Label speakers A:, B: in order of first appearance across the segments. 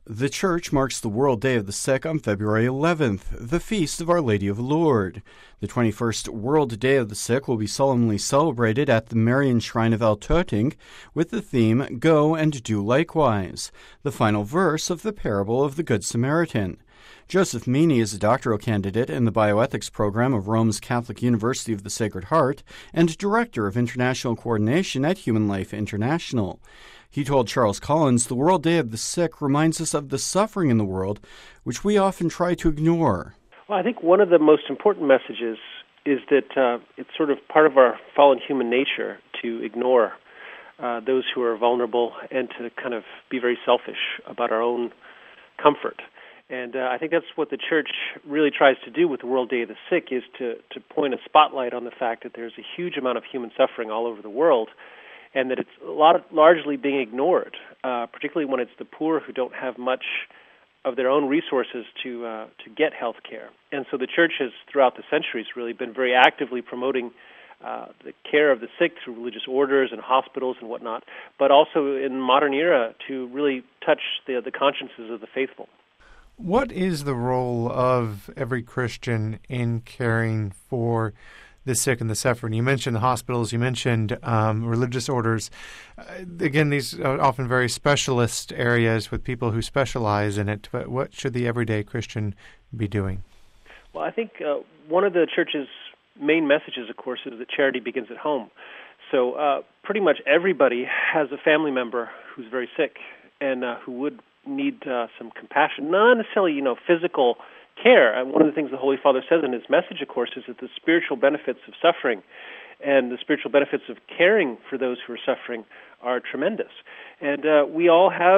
A: The Church marks the World Day of the Sick on February 11th, the feast of Our Lady of Lourdes. The 21st World Day of the Sick will be solemnly celebrated at the Marian Shrine of Altötting with the theme, Go and Do Likewise, the final verse of the parable of the Good Samaritan. Joseph Meany is a doctoral candidate in the bioethics program of Rome's Catholic University of the Sacred Heart and director of international coordination at Human Life International. He told Charles Collins the World Day of the Sick reminds us of the suffering in the world, which we often try to ignore.
B: Well, I think one of the most important messages is that it's sort of part of our fallen human nature to ignore those who are vulnerable and to kind of be very selfish about our own comfort. And I think that's what the Church really tries to do with the World Day of the Sick, is to point a spotlight on the fact that there's a huge amount of human suffering all over the world, and that it's largely being ignored, particularly when it's the poor who don't have much of their own resources to get health care. And so the Church has, throughout the centuries, really been very actively promoting the care of the sick through religious orders and hospitals and whatnot, but also in the modern era to really touch the consciences of the faithful.
C: What is the role of every Christian in caring for the sick and the suffering? You mentioned the hospitals, you mentioned religious orders. Again, these are often very specialist areas with people who specialize in it, but what should the everyday Christian be doing?
B: Well, I think one of the Church's main messages, of course, is that charity begins at home. So pretty much everybody has a family member who's very sick and who would need some compassion, not necessarily, physical care. And one of the things the Holy Father says in his message, of course, is that the spiritual benefits of suffering and the spiritual benefits of caring for those who are suffering are tremendous. And we all have,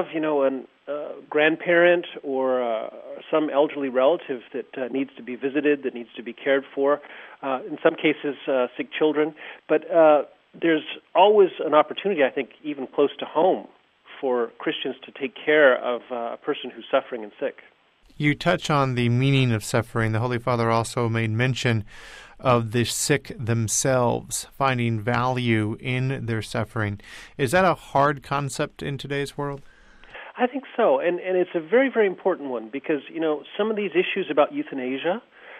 B: a grandparent or some elderly relative that needs to be visited, that needs to be cared for, in some cases sick children. But there's always an opportunity, I think, even close to home, for Christians to take care of a person who's suffering and sick.
C: You touch on the meaning of suffering. The Holy Father also made mention of the sick themselves, finding value in their suffering. Is that a hard concept in today's world?
B: I think so, and it's a very, very important one because, some of these issues about euthanasia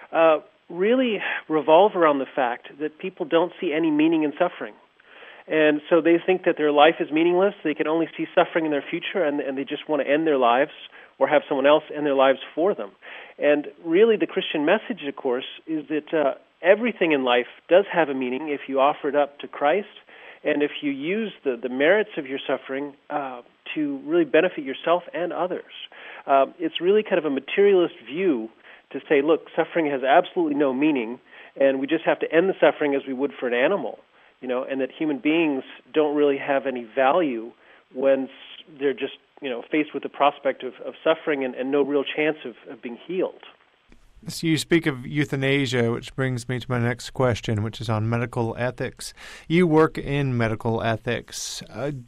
B: really revolve around the fact that people don't see any meaning in suffering. And so they think that their life is meaningless, they can only see suffering in their future, and they just want to end their lives or have someone else end their lives for them. And really the Christian message, of course, is that everything in life does have a meaning if you offer it up to Christ, and if you use the merits of your suffering to really benefit yourself and others. It's really kind of a materialist view to say, look, suffering has absolutely no meaning, and we just have to end the suffering as we would for an animal. And that human beings don't really have any value when they're just, faced with the prospect of suffering and no real chance of being healed.
C: So you speak of euthanasia, which brings me to my next question, which is on medical ethics. You work in medical ethics.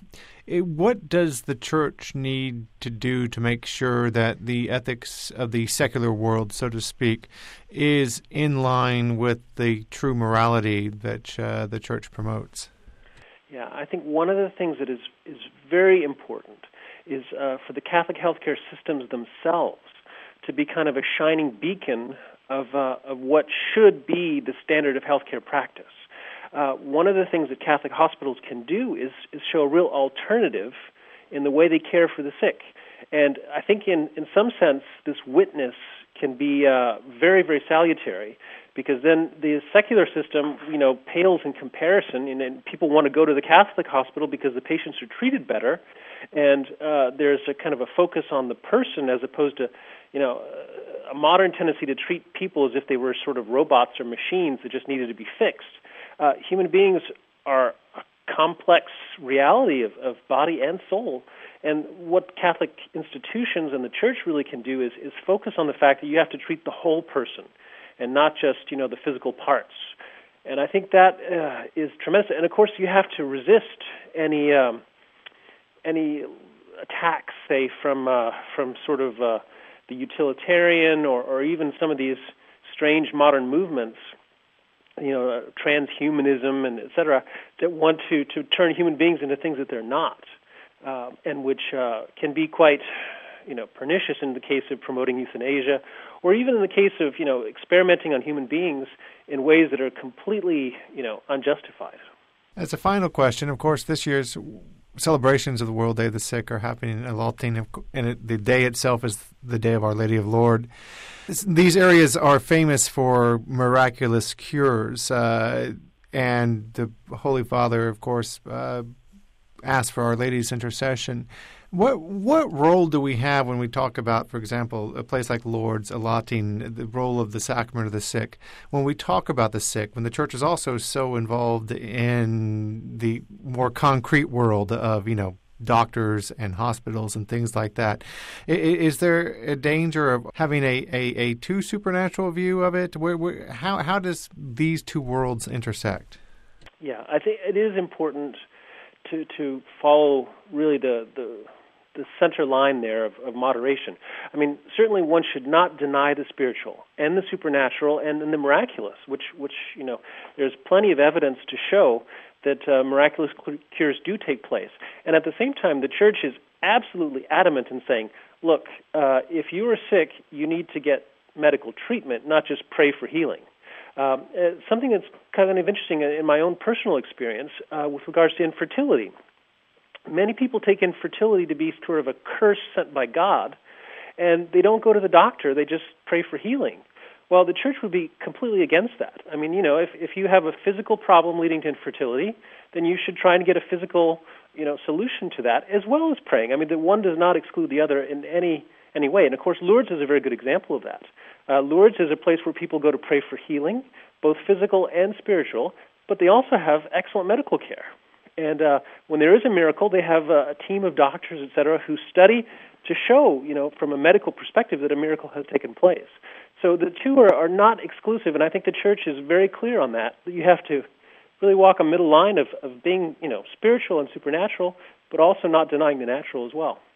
C: What does the Church need to do to make sure that the ethics of the secular world, so to speak, is in line with the true morality that the Church promotes?
B: Yeah, I think one of the things that is very important is for the Catholic healthcare systems themselves to be kind of a shining beacon of what should be the standard of healthcare practice. One of the things that Catholic hospitals can do is show a real alternative in the way they care for the sick. And I think in some sense this witness can be very, very salutary, because then the secular system, pales in comparison, and people want to go to the Catholic hospital because the patients are treated better, and there's a kind of a focus on the person as opposed to, a modern tendency to treat people as if they were sort of robots or machines that just needed to be fixed. Human beings are a complex reality of body and soul, and what Catholic institutions and the Church really can do is focus on the fact that you have to treat the whole person and not just, the physical parts. And I think that is tremendous. And of course, you have to resist any attacks, say, from sort of the utilitarian or even some of these strange modern movements, transhumanism and et cetera, that want to turn human beings into things that they're not, and which can be quite pernicious in the case of promoting euthanasia, or even in the case of, experimenting on human beings in ways that are completely, unjustified.
C: As a final question, of course, this year's celebrations of the World Day of the Sick are happening in Alatin, and the day itself is the Day of Our Lady of Lourdes. These areas are famous for miraculous cures, and the Holy Father, of course, asked for Our Lady's intercession. What role do we have when we talk about, for example, a place like Lourdes, Alatin, the role of the sacrament of the sick? When we talk about the sick, when the Church is also so involved in the more concrete world of, doctors and hospitals and things like that, is there a danger of having a too supernatural view of it? How does these two worlds intersect?
B: Yeah, I think it is important to follow really the center line there of moderation. I mean, certainly one should not deny the spiritual and the supernatural and the miraculous, which there's plenty of evidence to show that miraculous cures do take place. And at the same time, the Church is absolutely adamant in saying, look, if you are sick, you need to get medical treatment, not just pray for healing. Something that's kind of interesting in my own personal experience with regards to infertility. Many people take infertility to be sort of a curse sent by God, and they don't go to the doctor. They just pray for healing. Well, the Church would be completely against that. I mean, if you have a physical problem leading to infertility, then you should try and get a physical, solution to that, as well as praying. I mean, the one does not exclude the other in any way. And, of course, Lourdes is a very good example of that. Lourdes is a place where people go to pray for healing, both physical and spiritual, but they also have excellent medical care. And when there is a miracle, they have a team of doctors, et cetera, who study to show, from a medical perspective that a miracle has taken place. So the two are not exclusive, and I think the Church is very clear on that you have to really walk a middle line of being, spiritual and supernatural, but also not denying the natural as well.